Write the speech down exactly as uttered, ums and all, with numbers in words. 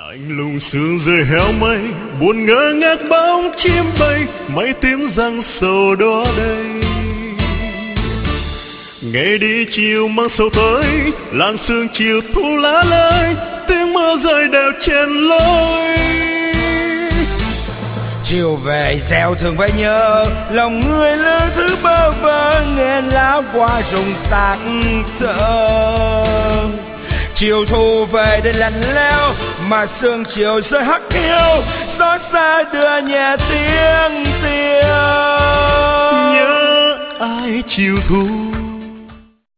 Lạnh lùng sương rơi héo mây, buồn ngơ ngác bóng chim bay, mấy tiếng răng sầu đó đây. Ngày đi chiều mang sầu tới, làn sương chiều thu lá lơi, tiếng mưa rơi đều trên lối. Chiều về gieo thường phải nhớ, lòng người lỡ thứ bơ vơ, nghe lá qua rụng tạc thở. Chiều thu về đây lạnh lẽo, mà sương chiều rơi hắt hiu, xót xa đưa nhẹ tiếng tiếng. Nhớ ai chiều thu